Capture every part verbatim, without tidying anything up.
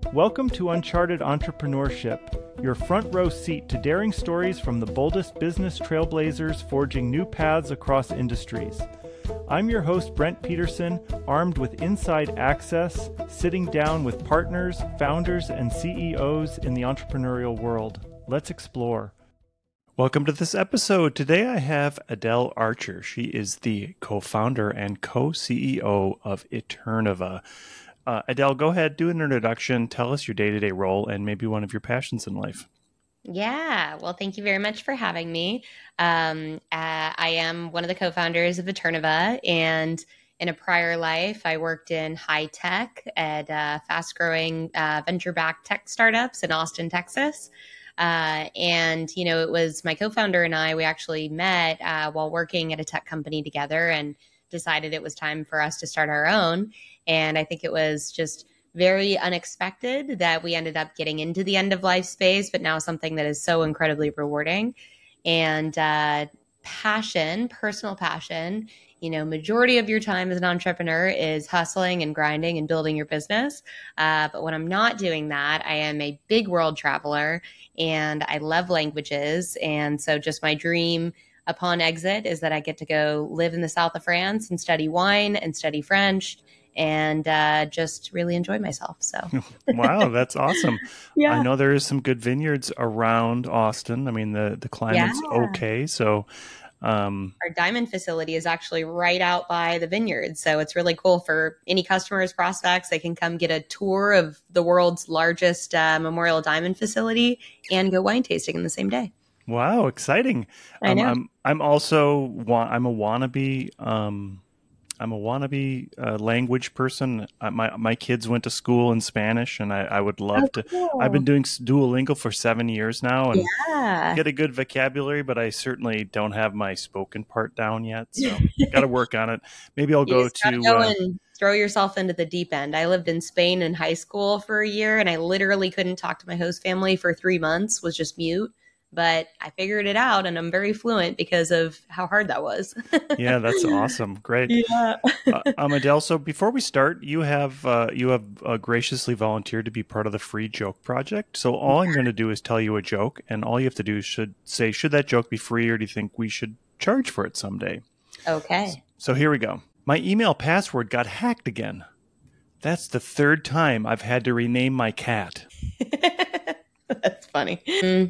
Welcome to Uncharted Entrepreneurship, your front row seat to daring stories from the boldest business trailblazers forging new paths across industries. I'm your host, Brent Peterson, armed with inside access, sitting down with partners, founders, and C E Os in the entrepreneurial world. Let's explore. Welcome to this episode. Today I have Adele Archer. She is the co-founder and co-C E O of Eternova. Uh, Adele, go ahead, do an introduction, tell us your day-to-day role and maybe one of your passions in life. Yeah, well, thank you very much for having me. Um, uh, I am one of the co-founders of Eternova, and in a prior life, I worked in high tech at uh, fast-growing uh, venture-backed tech startups in Austin, Texas. Uh, and, you know, it was my co-founder and I, we actually met uh, while working at a tech company together and decided it was time for us to start our own. And I think it was just very unexpected that we ended up getting into the end of life space, but now something that is so incredibly rewarding. And uh, passion, personal passion, you know, majority of your time as an entrepreneur is hustling and grinding and building your business. Uh, but when I'm not doing that, I am a big world traveler and I love languages. And so just my dream upon exit is that I get to go live in the south of France and study wine and study French and uh, just really enjoy myself. So, wow, that's awesome. Yeah. I know there is some good vineyards around Austin. I mean, the, the climate's Yeah. okay. So, um, our diamond facility is actually right out by the vineyard. So it's really cool for any customers, prospects. They can come get a tour of the world's largest uh, memorial diamond facility and go wine tasting in the same day. Wow, exciting. I Um, know. I'm I'm also wa- I'm a wannabe um I'm a wannabe uh, language person. Uh, my my kids went to school in Spanish, and I, I would love Oh, to. cool. I've been doing Duolingo for seven years now, and Yeah. get a good vocabulary, but I certainly don't have my spoken part down yet. So got to work on it. Maybe I'll You go just gotta to. go Uh, and throw yourself into the deep end. I lived in Spain in high school for a year, and I literally couldn't talk to my host family for three months. Was just mute. But I figured it out, and I'm very fluent because of how hard that was. yeah, that's awesome. Great. Yeah. uh, um, Adele, so before we start, you have uh, you have uh, graciously volunteered to be part of the Free Joke Project. So all I'm going to do is tell you a joke, and all you have to do is should say, should that joke be free, or do you think we should charge for it someday? Okay. So here we go. My email password got hacked again. That's the third time I've had to rename my cat. That's funny. Mm.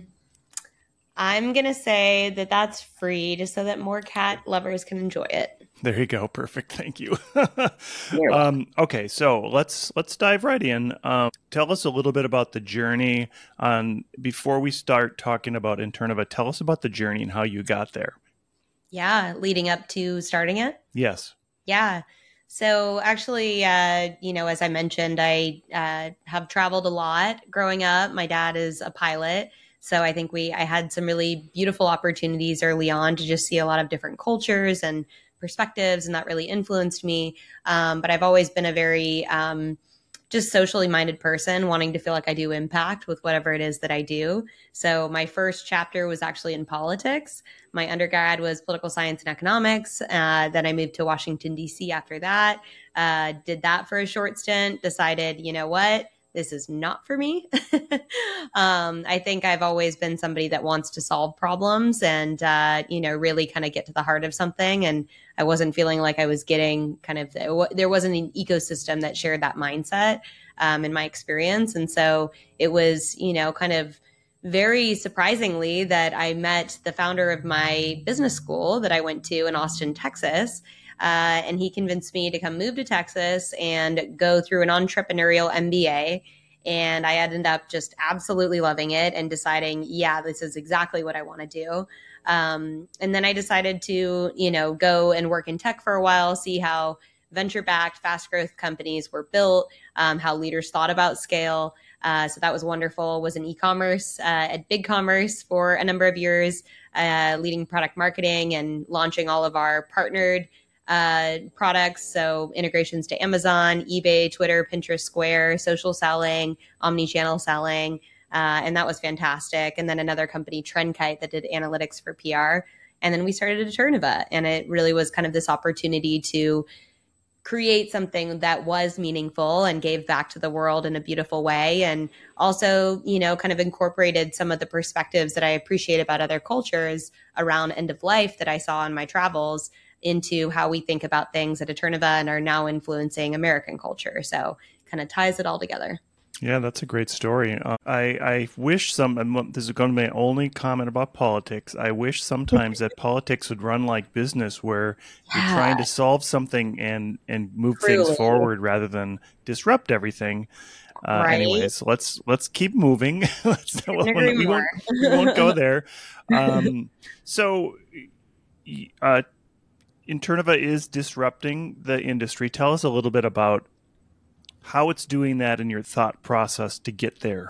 I'm going to say that that's free just so that more cat lovers can enjoy it. There you go. Perfect. Thank you. You're um, okay, so let's let's dive right in. Um, tell us a little bit about the journey. On before we start talking about Eternova, tell us about the journey and how you got there. Yeah, leading up to starting it. Yes. Yeah. So actually, uh, you know, as I mentioned, I uh, have traveled a lot growing up. My dad is a pilot. So I think we, I had some really beautiful opportunities early on to just see a lot of different cultures and perspectives, and that really influenced me. Um, but I've always been a very um, just socially minded person, wanting to feel like I do impact with whatever it is that I do. So my first chapter was actually in politics. My undergrad was political science and economics. Uh, then I moved to Washington, D C after that, uh, did that for a short stint, decided, you know what? This is not for me. um, I think I've always been somebody that wants to solve problems and, uh, you know, really kind of get to the heart of something. And I wasn't feeling like I was getting kind of, there wasn't an ecosystem that shared that mindset um, in my experience. And so it was, you know, kind of very surprisingly that I met the founder of my business school that I went to in Austin, Texas. Uh, and he convinced me to come move to Texas and go through an entrepreneurial M B A. And I ended up just absolutely loving it and deciding, yeah, this is exactly what I want to do. Um, and then I decided to, you know, go and work in tech for a while, see how venture-backed, fast growth companies were built, um, how leaders thought about scale. Uh, so that was wonderful. Was in e-commerce uh, at BigCommerce for a number of years, uh, leading product marketing and launching all of our partnered uh, products. So integrations to Amazon, eBay, Twitter, Pinterest, Square, social selling, omni-channel selling. Uh, and that was fantastic. And then another company, Trendkite, that did analytics for P R. And then we started Eternova. And it really was kind of this opportunity to create something that was meaningful and gave back to the world in a beautiful way. And also, you know, kind of incorporated some of the perspectives that I appreciate about other cultures around end of life that I saw in my travels into how we think about things at Eternova and are now influencing American culture. So kind of ties it all together. Yeah, that's a great story. Uh, I, I wish some, and this is going to be my only comment about politics. I wish sometimes that politics would run like business where Yeah. you're trying to solve something and, and move Truly. things forward rather than disrupt everything. Uh, Right. Anyways, let's let's keep moving. let's, Couldn't we, agree won't, more. we won't go there. Um, so, uh, Eternova is disrupting the industry. Tell us a little bit about how it's doing that in your thought process to get there.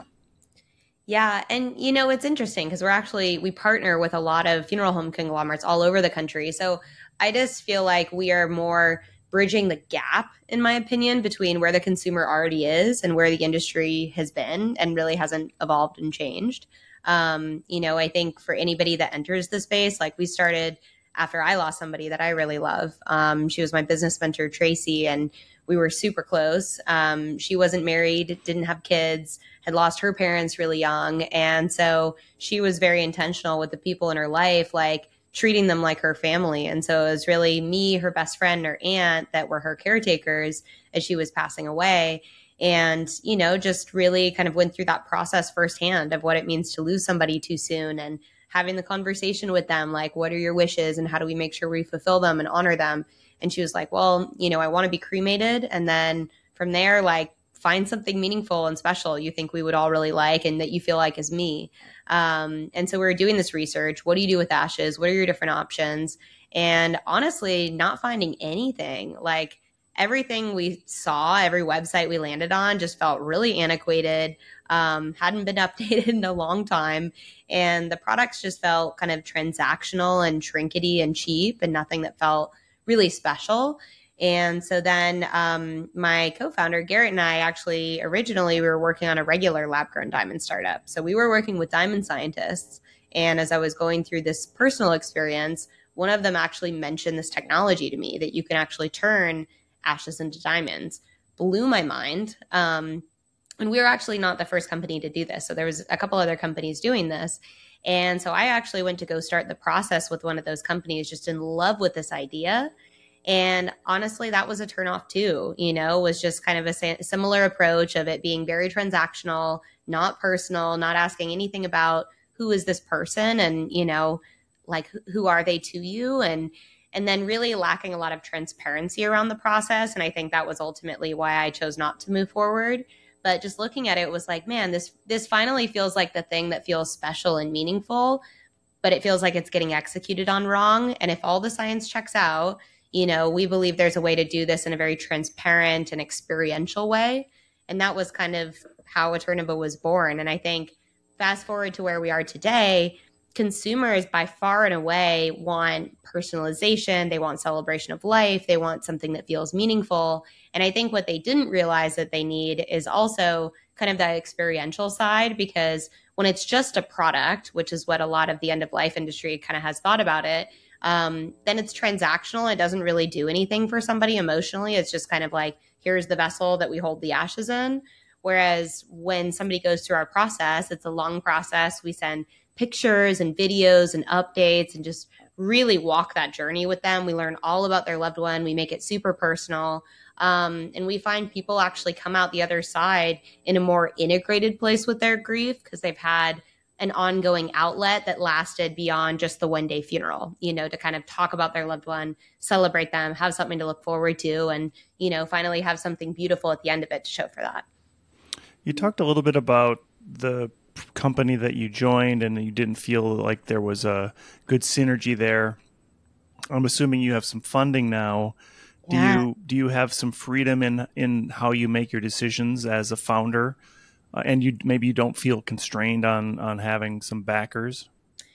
Yeah. And, you know, it's interesting because we're actually, we partner with a lot of funeral home conglomerates all over the country. So I just feel like we are more bridging the gap, in my opinion, between where the consumer already is and where the industry has been and really hasn't evolved and changed. Um, you know, I think for anybody that enters the space, like we started after I lost somebody that I really love. Um, she was my business mentor, Tracy, and we were super close. Um, she wasn't married, didn't have kids, had lost her parents really young. And so she was very intentional with the people in her life, like treating them like her family. And so it was really me, her best friend, her aunt that were her caretakers as she was passing away. And, you know, just really kind of went through that process firsthand of what it means to lose somebody too soon and having the conversation with them, like, what are your wishes and how do we make sure we fulfill them and honor them? And she was like, well, you know, I want to be cremated. And then from there, like, find something meaningful and special you think we would all really like and that you feel like is me. Um, and so we were doing this research. What do you do with ashes? What are your different options? And honestly, not finding anything. Like everything we saw, every website we landed on just felt really antiquated, um, hadn't been updated in a long time. And the products just felt kind of transactional and trinkety and cheap and nothing that felt really special. And so then um, my co-founder, Garrett, and I actually originally we were working on a regular lab-grown diamond startup. So we were working with diamond scientists. And as I was going through this personal experience, one of them actually mentioned this technology to me that you can actually turn ashes into diamonds. Blew my mind. Um, and we were actually not the first company to do this. So there was a couple other companies doing this. And so I actually went to go start the process with one of those companies, just in love with this idea. And honestly, that was a turnoff too, you know, was just kind of a similar approach of it being very transactional, not personal, not asking anything about who is this person and, you know, like who are they to you? And, and then really lacking a lot of transparency around the process. And I think that was ultimately why I chose not to move forward. But just looking at it was like, man, this, this finally feels like the thing that feels special and meaningful, but it feels like it's getting executed on wrong. And if all the science checks out, you know, we believe there's a way to do this in a very transparent and experiential way. And that was kind of how Eternova was born. And I think fast forward to where we are today, consumers by far and away want personalization. They want celebration of life. They want something that feels meaningful. And I think what they didn't realize that they need is also kind of that experiential side, because when it's just a product, which is what a lot of the end of life industry kind of has thought about it, um, then it's transactional. It doesn't really do anything for somebody emotionally. It's just kind of like, here's the vessel that we hold the ashes in. Whereas when somebody goes through our process, it's a long process. We send pictures and videos and updates and just really walk that journey with them. We learn all about their loved one. We make it super personal. Um, and we find people actually come out the other side in a more integrated place with their grief because they've had an ongoing outlet that lasted beyond just the one day funeral, you know, to kind of talk about their loved one, celebrate them, have something to look forward to, and, you know, finally have something beautiful at the end of it to show for that. You talked a little bit about the company that you joined and you didn't feel like there was a good synergy there. I'm assuming you have some funding now. Do Yeah. you do you have some freedom in in how you make your decisions as a founder? Uh, and you maybe you don't feel constrained on on having some backers?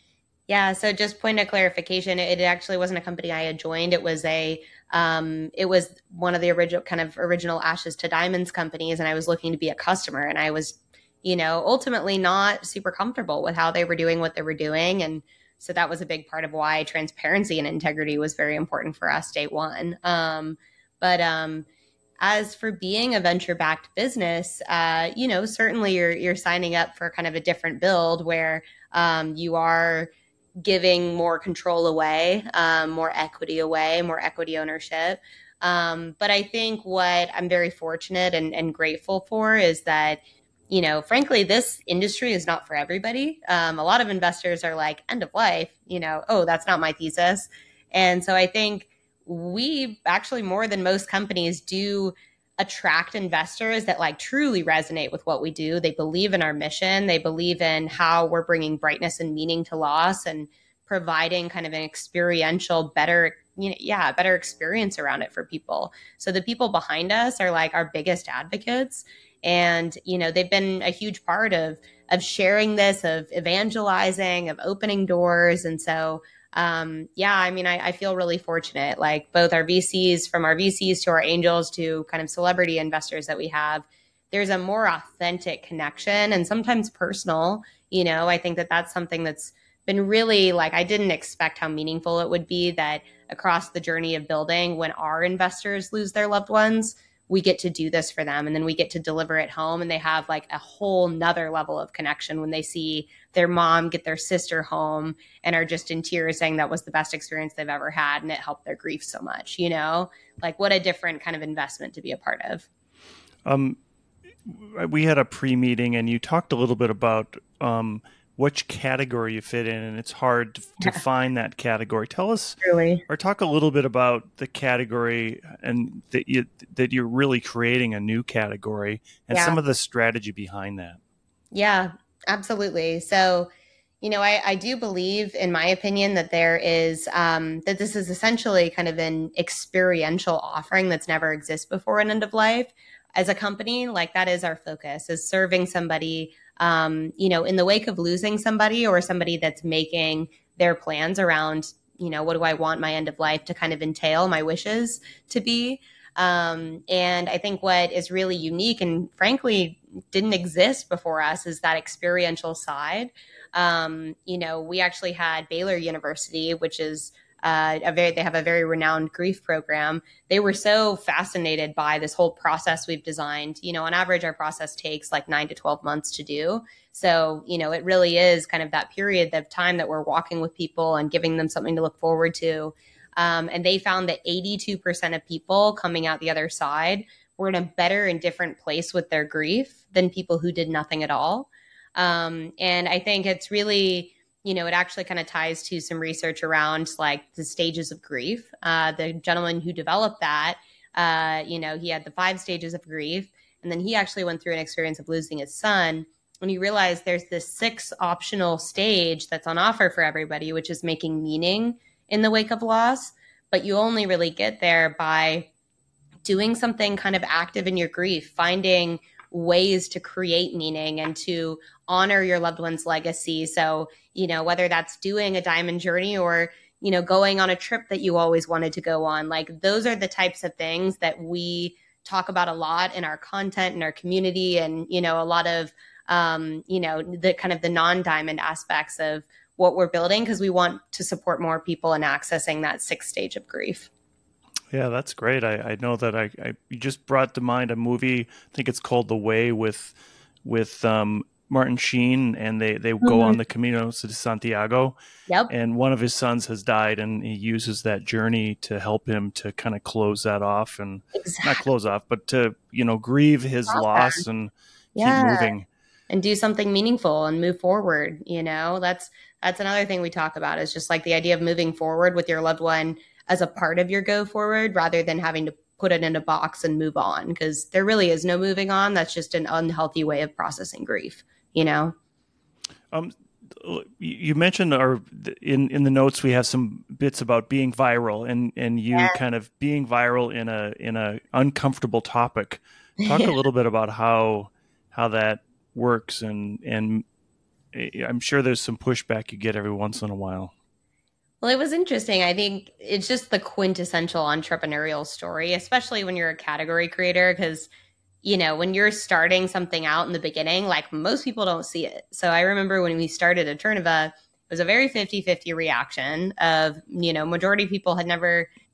Yeah. So just point of clarification, it actually wasn't a company I had joined. It was a, um, it was one of the original kind of original Ashes to Diamonds companies. And I was looking to be a customer, and I was, you know, ultimately not super comfortable with how they were doing what they were doing. And so that was a big part of why transparency and integrity was very important for us day one. Um, But um, as for being a venture-backed business, uh, you know, certainly you're you're signing up for kind of a different build where um, you are giving more control away, um, more equity away, more equity ownership. Um, but I think what I'm very fortunate and, and grateful for is that, you know, frankly, this industry is not for everybody. Um, a lot of investors are like, end of life, you know, oh, that's not my thesis. And so I think we actually, more than most companies, do attract investors that like truly resonate with what we do. They believe in our mission. They believe in how we're bringing brightness and meaning to loss and providing kind of an experiential, better, you know, yeah, better experience around it for people. So the people behind us are like our biggest advocates. And, you know, they've been a huge part of, of sharing this, of evangelizing, of opening doors. And so Um, yeah, I mean, I, I feel really fortunate, like both our V Cs, from our V Cs to our angels to kind of celebrity investors that we have, there's a more authentic connection and sometimes personal, you know, I think that that's something that's been really like, I didn't expect how meaningful it would be that across the journey of building, when our investors lose their loved ones, we get to do this for them. And then we get to deliver it home. And they have like a whole nother level of connection when they see their mom get their sister home and are just in tears saying that was the best experience they've ever had. And it helped their grief so much, you know, like what a different kind of investment to be a part of. Um, we had a pre-meeting and you talked a little bit about um, which category you fit in, and it's hard to, to find that category. Tell us, really, or talk a little bit about the category and that you that you're really creating a new category and yeah. some of the strategy behind that. Yeah, absolutely. So, you know, I, I do believe, in my opinion, that there is um, that this is essentially kind of an experiential offering that's never existed before in end of life. As a company, like that is our focus, is serving somebody, um, you know, in the wake of losing somebody or somebody that's making their plans around, you know, what do I want my end of life to kind of entail, my wishes to be. Um, and I think what is really unique and frankly didn't exist before us is that experiential side. Um, you know, we actually had Baylor University, which is uh, a very, they have a very renowned grief program. They were so fascinated by this whole process we've designed. You know, on average, our process takes like nine to twelve months to do. So, you know, it really is kind of that period of time that we're walking with people and giving them something to look forward to. Um, and they found that eighty-two percent of people coming out the other side were in a better and different place with their grief than people who did nothing at all. Um, and I think it's really, you know, it actually kind of ties to some research around like the stages of grief. Uh, the gentleman who developed that, uh, you know, he had the five stages of grief, and then he actually went through an experience of losing his son. When he realized there's this sixth optional stage that's on offer for everybody, which is making meaning in the wake of loss, but you only really get there by doing something kind of active in your grief, finding ways to create meaning and to honor your loved one's legacy. So, you know, whether that's doing a diamond journey or, you know, going on a trip that you always wanted to go on, like those are the types of things that we talk about a lot in our content, in our community, and, you know, a lot of, um, you know, the kind of the non-diamond aspects of what we're building, because we want to support more people in accessing that sixth stage of grief. Yeah, that's great. I, I know that I, I you just brought to mind a movie. I think it's called The Way with with um, Martin Sheen, and they, they mm-hmm. go on the Camino de Santiago. Yep. And one of his sons has died, and he uses that journey to help him to kind of close that off, and exactly. not close off, but to, you know, grieve his awesome. loss and yeah. keep moving. And do something meaningful and move forward. You know, that's that's another thing we talk about, is just like the idea of moving forward with your loved one as a part of your go forward, rather than having to put it in a box and move on, because there really is no moving on. That's just an unhealthy way of processing grief, you know? Um, you mentioned, or in, in the notes, we have some bits about being viral, and, and you yeah. kind of being viral in a, in a uncomfortable topic. Talk yeah. a little bit about how, how that works. And, and I'm sure there's some pushback you get every once in a while. Well, it was interesting. I think it's just the quintessential entrepreneurial story, especially when you're a category creator, because, you know, when you're starting something out in the beginning, like most people don't see it. So I remember when we started Eterniva, it was a very fifty-fifty reaction of, you know, majority of people had never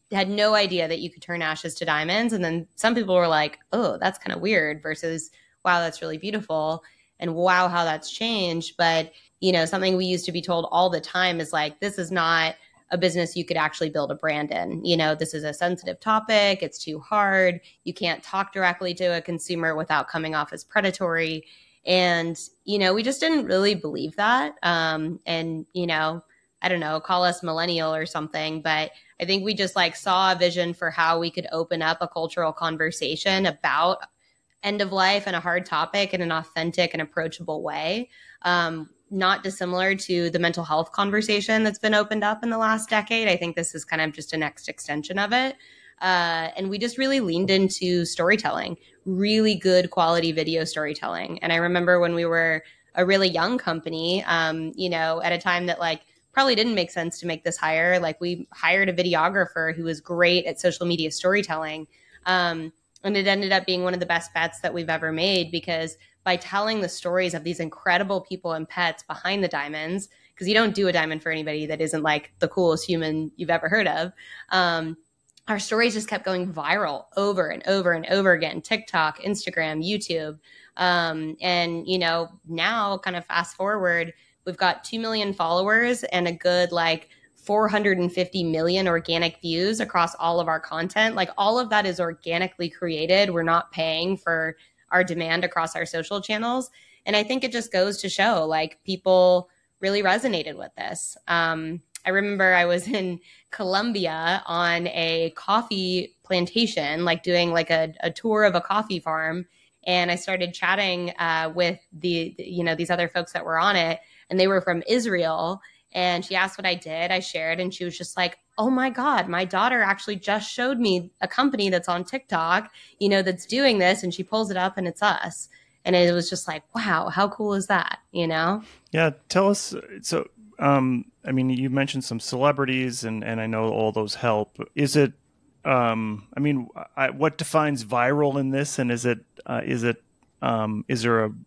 had no idea that you could turn ashes to diamonds. And then some people were like, oh, that's kind of weird versus, wow, that's really beautiful. And wow, how that's changed. But, you know, something we used to be told all the time is like, this is not a business you could actually build a brand in. You know, this is a sensitive topic. It's too hard. You can't talk directly to a consumer without coming off as predatory. And, you know, we just didn't really believe that. Um, and, you know, I don't know, call us millennial or something, but I think we just like saw a vision for how we could open up a cultural conversation about end of life and a hard topic in an authentic and approachable way. Um, not dissimilar to the mental health conversation that's been opened up in the last decade. I think this is kind of just a next extension of it. Uh, and we just really leaned into storytelling, really good quality video storytelling. And I remember when we were a really young company, um, you know, at a time that like probably didn't make sense to make this hire. Like we hired a videographer who was great at social media storytelling. Um, and it ended up being one of the best bets that we've ever made, because by telling the stories of these incredible people and pets behind the diamonds, because you don't do a diamond for anybody that isn't like the coolest human you've ever heard of. Um, our stories just kept going viral over and over and over again, TikTok, Instagram, YouTube. Um, and, you know, now kind of fast forward, we've got two million followers and a good like four hundred fifty million organic views across all of our content. Like all of that is organically created. We're not paying for our demand across our social channels. And I think it just goes to show like people really resonated with this. Um, I remember I was in Colombia on a coffee plantation, like doing like a, a tour of a coffee farm. And I started chatting uh, with the, you know, these other folks that were on it, and they were from Israel. And she asked what I did. I shared, and she was just like, oh my God, my daughter actually just showed me a company that's on TikTok, you know, that's doing this. And she pulls it up and it's us. And it was just like, wow, how cool is that? You know? Yeah. Tell us. So, um, I mean, you mentioned some celebrities, and, and I know all those help. Is it, um, I mean, I, what defines viral in this? And is it, uh, is it, um, is there a,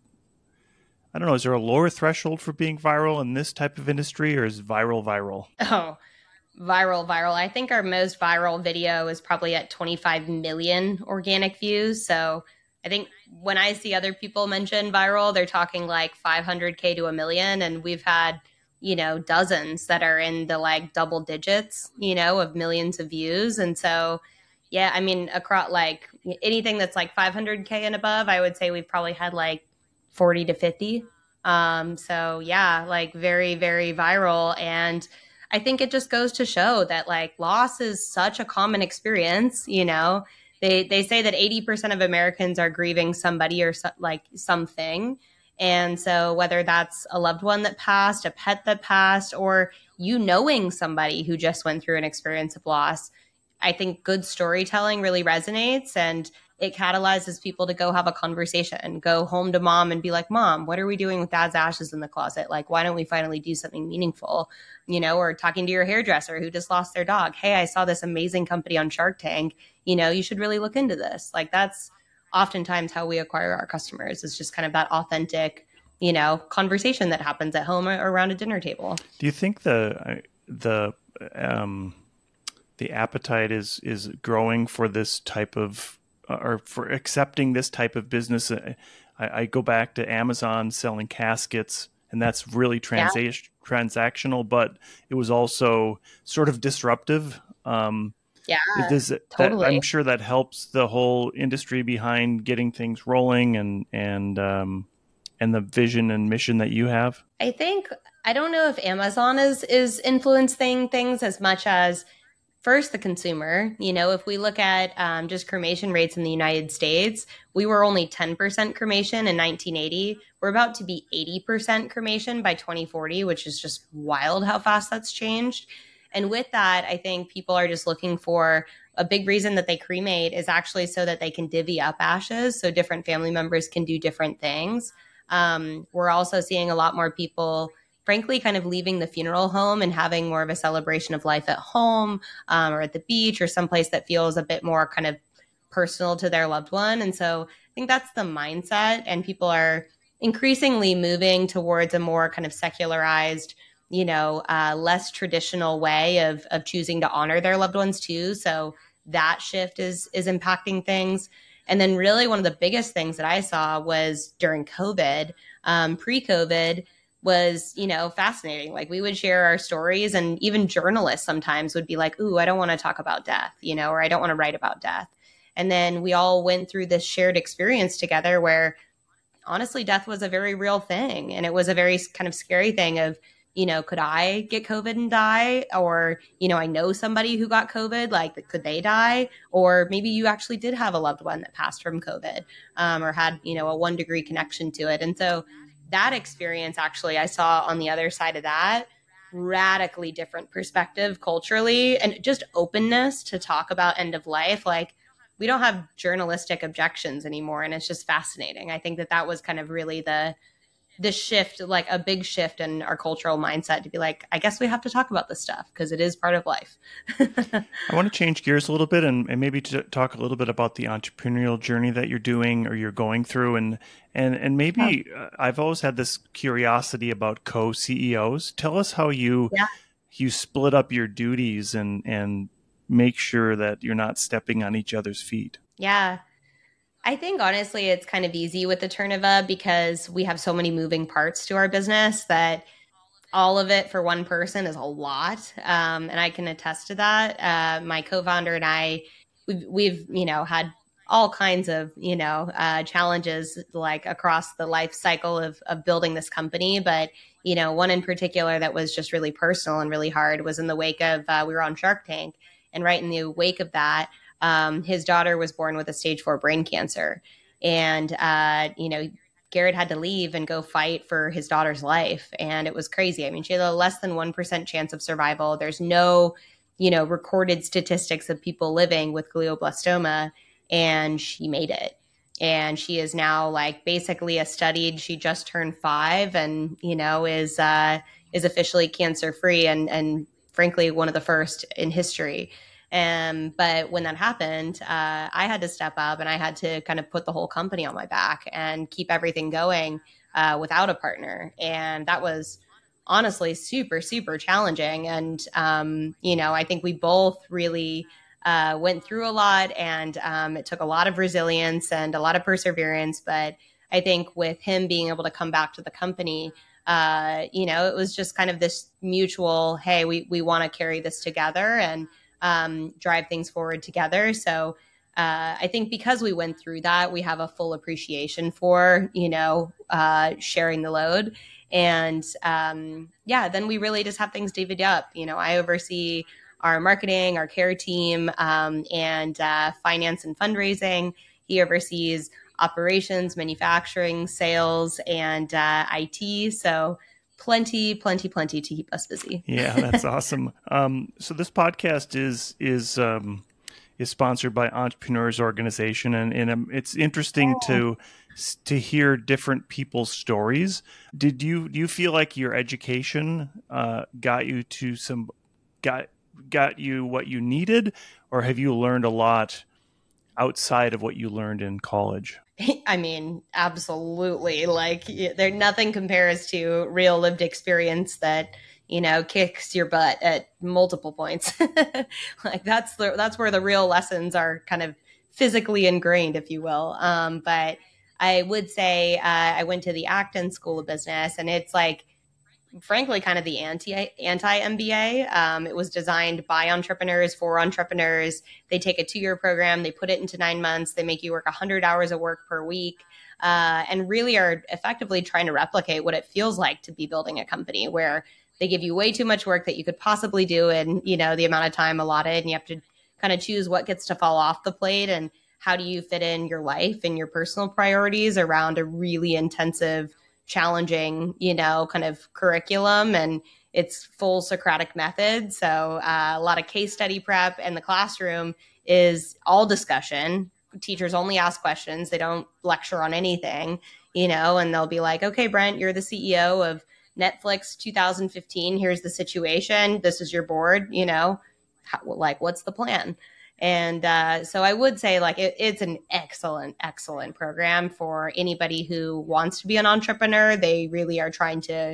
I don't know, is there a lower threshold for being viral in this type of industry, or is viral viral? Oh, viral, viral. I think our most viral video is probably at twenty-five million organic views. So I think when I see other people mention viral, they're talking like five hundred K to a million. And we've had, you know, dozens that are in the like double digits, you know, of millions of views. And so, yeah, I mean, across like anything that's like five hundred K and above, I would say we've probably had like forty to fifty. Um, so yeah, like very, very viral. And I think it just goes to show that like loss is such a common experience. You know, they, they say that eighty percent of Americans are grieving somebody or so, like something. And so whether that's a loved one that passed, a pet that passed, or you knowing somebody who just went through an experience of loss, I think good storytelling really resonates, and it catalyzes people to go have a conversation, go home to mom and be like, Mom, what are we doing with dad's ashes in the closet? Like, why don't we finally do something meaningful? You know, or talking to your hairdresser who just lost their dog. Hey, I saw this amazing company on Shark Tank. You know, you should really look into this. Like, that's oftentimes how we acquire our customers, is just kind of that authentic, you know, conversation that happens at home or around a dinner table. Do you think the, the, um, the appetite is, is growing for this type of, or for accepting this type of business? I, I go back to Amazon selling caskets, and that's really trans- yeah. transactional, but it was also sort of disruptive. Um, yeah, does it, totally. That, I'm sure that helps the whole industry behind getting things rolling, and and um, and the vision and mission that you have. I think, I don't know if Amazon is is influencing things as much as first the consumer. You know, if we look at um, just cremation rates in the United States, we were only ten percent cremation in nineteen eighty. We're about to be eighty percent cremation by twenty forty, which is just wild how fast that's changed. And with that, I think people are just looking for a big reason that they cremate is actually so that they can divvy up ashes, so different family members can do different things. Um, we're also seeing a lot more people, frankly, kind of leaving the funeral home and having more of a celebration of life at home, um, or at the beach, or someplace that feels a bit more kind of personal to their loved one. And so I think that's the mindset, and people are increasingly moving towards a more kind of secularized, you know, uh, less traditional way of of choosing to honor their loved ones too. So that shift is is impacting things. And then really one of the biggest things that I saw was during COVID, um, pre-COVID was, you know, fascinating. Like we would share our stories, and even journalists sometimes would be like, ooh, I don't want to talk about death, you know, or I don't want to write about death. And then we all went through this shared experience together where honestly, death was a very real thing. And it was a very kind of scary thing of, you know, could I get COVID and die? Or, you know, I know somebody who got COVID, like, could they die? Or maybe you actually did have a loved one that passed from COVID, um, or had, you know, a one degree connection to it. And so that experience, actually, I saw on the other side of that, radically different perspective culturally, and just openness to talk about end of life. Like, we don't have journalistic objections anymore. And it's just fascinating. I think that that was kind of really the the shift, like a big shift in our cultural mindset to be like, I guess we have to talk about this stuff because it is part of life. I want to change gears a little bit and, and maybe to talk a little bit about the entrepreneurial journey that you're doing or you're going through. And and and maybe yeah. uh, I've always had this curiosity about co-C E Os. Tell us how you yeah. you split up your duties and and make sure that you're not stepping on each other's feet. Yeah. I think honestly, it's kind of easy with the Turneva because we have so many moving parts to our business that all of it for one person is a lot. Um, and I can attest to that. Uh, my co-founder and I, we've, we've, you know, had all kinds of, you know, uh, challenges like across the life cycle of, of building this company. But, you know, one in particular that was just really personal and really hard was in the wake of, uh, we were on Shark Tank. And right in the wake of that, Um, his daughter was born with a stage four brain cancer. And, uh, you know, Garrett had to leave and go fight for his daughter's life. And it was crazy. I mean, she had a less than one percent chance of survival. There's no, you know, recorded statistics of people living with glioblastoma. And she made it. And she is now like basically a studied, she just turned five and, you know, is, uh, is officially cancer free and, and frankly, one of the first in history. Um, but when that happened, uh, I had to step up and I had to kind of put the whole company on my back and keep everything going uh, without a partner. And that was honestly super, super challenging. And, um, you know, I think we both really uh, went through a lot and um, it took a lot of resilience and a lot of perseverance. But I think with him being able to come back to the company, uh, you know, it was just kind of this mutual, hey, we, we want to carry this together and Um, drive things forward together. So uh, I think because we went through that, we have a full appreciation for, you know, uh, sharing the load. And um, yeah, then we really just have things divvied up. You know, I oversee our marketing, our care team, um, and uh, finance and fundraising. He oversees operations, manufacturing, sales, and uh, I T. So Plenty, plenty, plenty to keep us busy. Yeah, that's awesome. Um, so this podcast is is um, is sponsored by Entrepreneurs Organization, and, and um, it's interesting yeah. to to hear different people's stories. Did you do you feel like your education uh, got you to some got got you what you needed, or have you learned a lot outside of what you learned in college? I mean, absolutely. Like there, nothing compares to real lived experience that, you know, kicks your butt at multiple points. Like that's the, that's where the real lessons are kind of physically ingrained, if you will. Um, but I would say uh, I went to the Acton School of Business, and it's like, frankly, kind of the anti anti M B A. Um, it was designed by entrepreneurs for entrepreneurs. They take a two-year program, they put it into nine months, they make you work one hundred hours of work per week, uh, and really are effectively trying to replicate what it feels like to be building a company where they give you way too much work that you could possibly do in, you know, the amount of time allotted, and you have to kind of choose what gets to fall off the plate and how do you fit in your life and your personal priorities around a really intensive, challenging, you know, kind of curriculum, and it's full Socratic method. So uh, a lot of case study prep, and the classroom is all discussion. Teachers only ask questions. They don't lecture on anything, you know, and they'll be like, okay, Brent, you're the C E O of Netflix two thousand fifteen. Here's the situation. This is your board, you know, how, like, what's the plan? And uh, so I would say like it, it's an excellent, excellent program for anybody who wants to be an entrepreneur. They really are trying to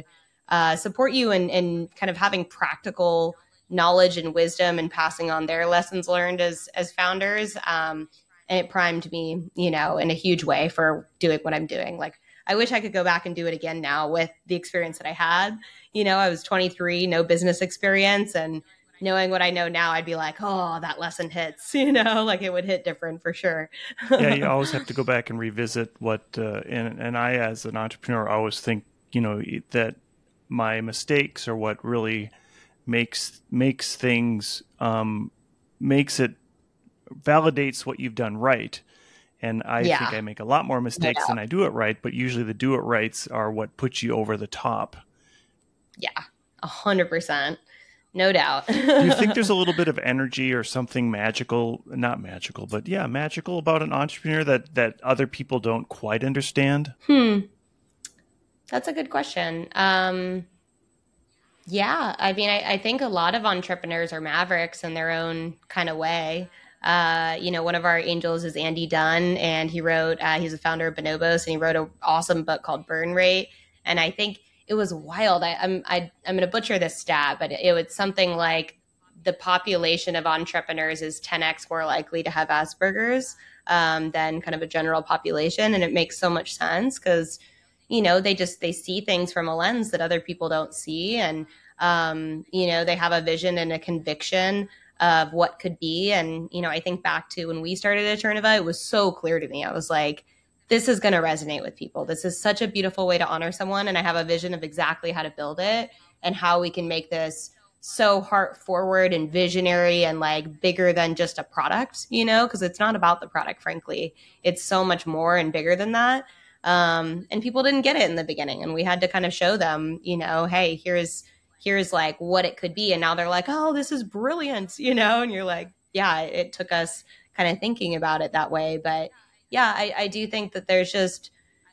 uh, support you in, in kind of having practical knowledge and wisdom and passing on their lessons learned as as founders. Um, and it primed me, you know, in a huge way for doing what I'm doing. Like, I wish I could go back and do it again now with the experience that I had. You know, I was twenty-three, no business experience, and knowing what I know now, I'd be like, oh, that lesson hits, you know, like it would hit different for sure. Yeah, you always have to go back and revisit what, uh, and, and I, as an entrepreneur, always think, you know, that my mistakes are what really makes, makes things, um, makes it, validates what you've done right. And I Yeah. think I make a lot more mistakes No than I do it right, but usually the do it rights are what puts you over the top. Yeah, a hundred percent. No doubt. Do you think there's a little bit of energy or something magical, not magical, but yeah, magical about an entrepreneur that, that other people don't quite understand? Hmm. That's a good question. Um, yeah, I mean, I, I think a lot of entrepreneurs are mavericks in their own kind of way. Uh, you know, one of our angels is Andy Dunn, and he wrote, uh, he's a founder of Bonobos, and he wrote an awesome book called Burn Rate. And I think it was wild. I, I'm I, I'm going to butcher this stat, but it, it was something like the population of entrepreneurs is ten x more likely to have Asperger's um, than kind of a general population, and it makes so much sense because you know they just they see things from a lens that other people don't see, and um, you know they have a vision and a conviction of what could be. And you know I think back to when we started Eternova, it was so clear to me. I was like, this is going to resonate with people. This is such a beautiful way to honor someone. And I have a vision of exactly how to build it and how we can make this so heart forward and visionary and like bigger than just a product, you know, because it's not about the product, frankly. It's so much more and bigger than that. Um, and people didn't get it in the beginning. And we had to kind of show them, you know, hey, here's, here's like what it could be. And now they're like, oh, this is brilliant, you know, and you're like, yeah, it took us kind of thinking about it that way. But yeah, I, I do think that there's just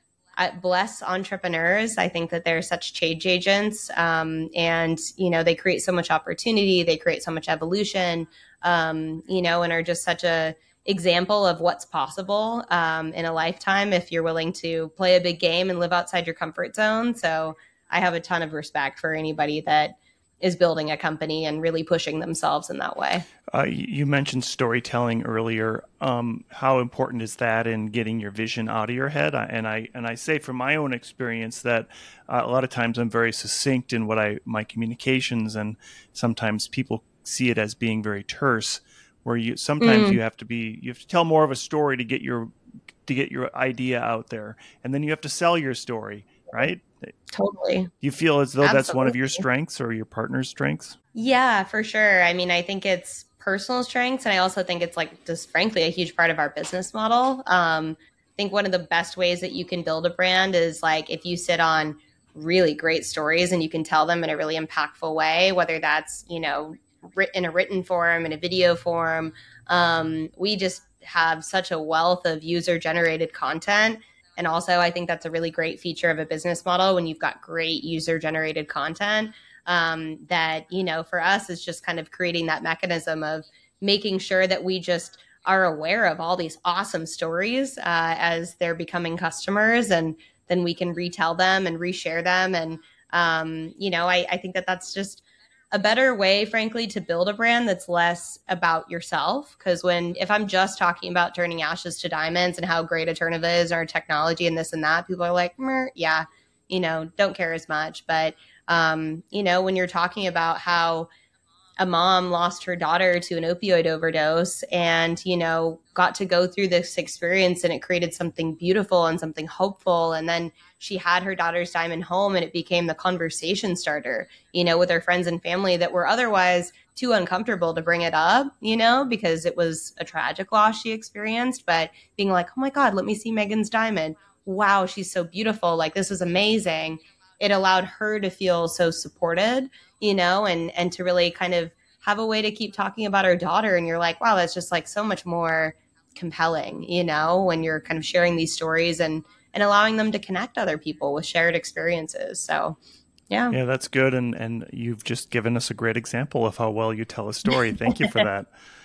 I bless entrepreneurs. I think that they're such change agents, um, and you know they create so much opportunity. They create so much evolution, um, you know, and are just such a example of what's possible um, in a lifetime if you're willing to play a big game and live outside your comfort zone. So I have a ton of respect for anybody that is building a company and really pushing themselves in that way. Uh, you mentioned storytelling earlier. Um, how important is that in getting your vision out of your head? And I and I say from my own experience that uh, a lot of times I'm very succinct in what I my communications, and sometimes people see it as being very terse. Where you sometimes mm. you have to be you have to tell more of a story to get your to get your idea out there, and then you have to sell your story, right? Totally. You feel as though Absolutely. That's one of your strengths or your partner's strengths? Yeah, for sure. I mean, I think it's personal strengths. And I also think it's like just frankly a huge part of our business model. Um, I think one of the best ways that you can build a brand is like if you sit on really great stories and you can tell them in a really impactful way, whether that's, you know, in a written form, in a video form. Um, we just have such a wealth of user generated content. And also, I think that's a really great feature of a business model when you've got great user-generated content um, that, you know, for us is just kind of creating that mechanism of making sure that we just are aware of all these awesome stories uh, as they're becoming customers, and then we can retell them and reshare them. And, um, you know, I, I think that that's just a better way, frankly, to build a brand that's less about yourself. Because when, if I'm just talking about turning ashes to diamonds and how great Eternova is, our technology and this and that, people are like, yeah, you know, don't care as much. But, um, you know, when you're talking about how a mom lost her daughter to an opioid overdose and, you know, got to go through this experience and it created something beautiful and something hopeful. And then she had her daughter's diamond home and it became the conversation starter, you know, with her friends and family that were otherwise too uncomfortable to bring it up, you know, because it was a tragic loss she experienced. But being like, oh my God, let me see Megan's diamond. Wow, she's so beautiful. Like, this is amazing. It allowed her to feel so supported, you know, and, and to really kind of have a way to keep talking about her daughter. And you're like, wow, that's just like so much more compelling, you know, when you're kind of sharing these stories and, and allowing them to connect other people with shared experiences. So, yeah. Yeah, that's good. And, and you've just given us a great example of how well you tell a story. Thank you for that.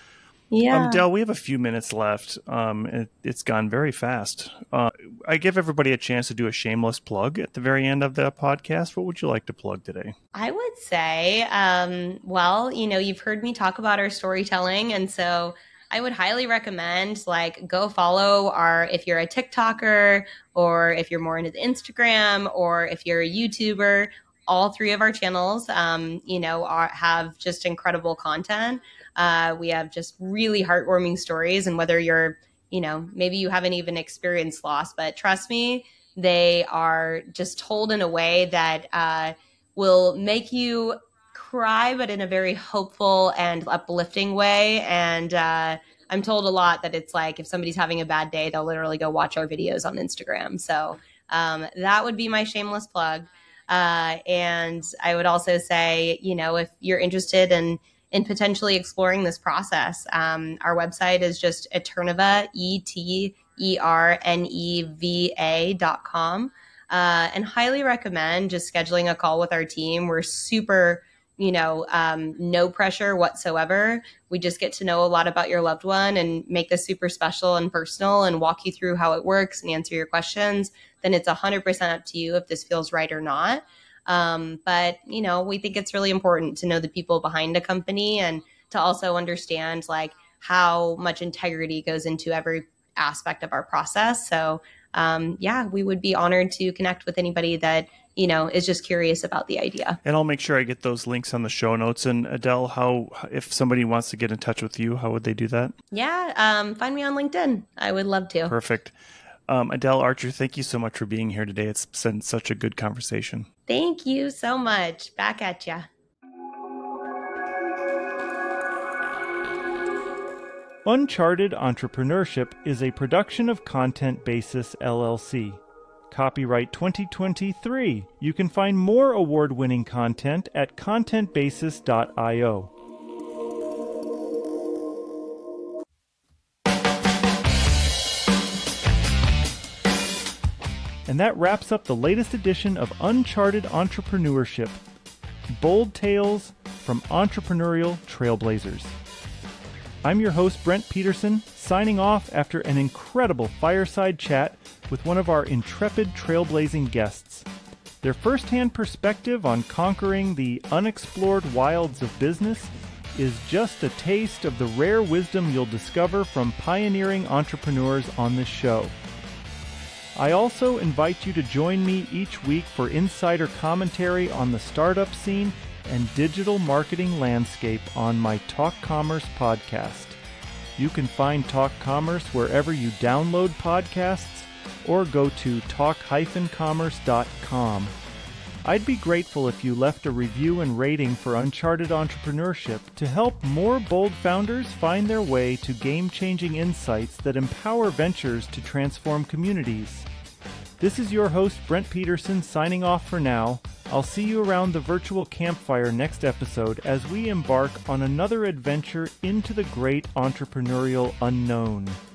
Yeah. Um, Del, we have a few minutes left. Um, it, it's gone very fast. Uh, I give everybody a chance to do a shameless plug at the very end of the podcast. What would you like to plug today? I would say, um, well, you know, you've heard me talk about our storytelling. And so I would highly recommend, like, go follow our, if you're a TikToker or if you're more into the Instagram or if you're a YouTuber, all three of our channels, um, you know, are, have just incredible content. Uh, we have just really heartwarming stories. And whether you're, you know, maybe you haven't even experienced loss, but trust me, they are just told in a way that uh, will make you cry, but in a very hopeful and uplifting way. And uh, I'm told a lot that it's like if somebody's having a bad day, they'll literally go watch our videos on Instagram. So um, that would be my shameless plug. Uh, and I would also say, you know, if you're interested in in potentially exploring this process, um, our website is just Eterneva, E T E R N E V A dot com. Uh, and highly recommend just scheduling a call with our team. We're super, you know, um, no pressure whatsoever. We just get to know a lot about your loved one and make this super special and personal and walk you through how it works and answer your questions. Then it's one hundred percent up to you if this feels right or not. Um, but, you know, we think it's really important to know the people behind a company and to also understand like how much integrity goes into every aspect of our process. So, um, yeah, we would be honored to connect with anybody that, you know, is just curious about the idea. And I'll make sure I get those links on the show notes. And Adele, how, if somebody wants to get in touch with you, how would they do that? Yeah. Um, find me on LinkedIn. I would love to. Perfect. Um, Adele Archer, thank you so much for being here today. It's been such a good conversation. Thank you so much. Back at ya. Uncharted Entrepreneurship is a production of Content Basis, L L C. Copyright twenty twenty-three. You can find more award-winning content at content basis dot io. And that wraps up the latest edition of Uncharted Entrepreneurship. Bold tales from entrepreneurial trailblazers. I'm your host, Brent Peterson, signing off after an incredible fireside chat with one of our intrepid trailblazing guests. Their first-hand perspective on conquering the unexplored wilds of business is just a taste of the rare wisdom you'll discover from pioneering entrepreneurs on this show. I also invite you to join me each week for insider commentary on the startup scene and digital marketing landscape on my Talk Commerce podcast. You can find Talk Commerce wherever you download podcasts or go to talk dash commerce dot com. I'd be grateful if you left a review and rating for Uncharted Entrepreneurship to help more bold founders find their way to game-changing insights that empower ventures to transform communities. This is your host, Brent Peterson, signing off for now. I'll see you around the virtual campfire next episode as we embark on another adventure into the great entrepreneurial unknown.